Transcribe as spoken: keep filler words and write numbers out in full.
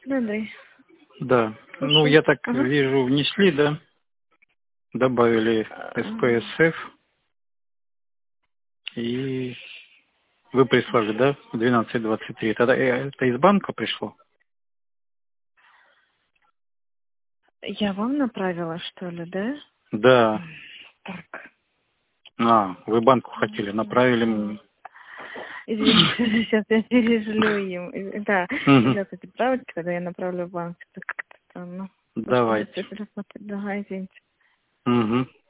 Да, да. Да. Слушай. Ну, я так Ага. вижу, внесли, да? Добавили эс пэ эс эф. И вы прислали, да? В двенадцать двадцать три. Тогда э, это из банка пришло? Я вам направила, что ли, да? Да. Так. А, вы банку хотели, направили мне. Извините, сейчас я перешлю им. И- Да, Угу. сейчас эти правочки, когда я направлю в банк. Это как-то странно. Может, Давайте. цифры смотреть. Да, извините. Угу.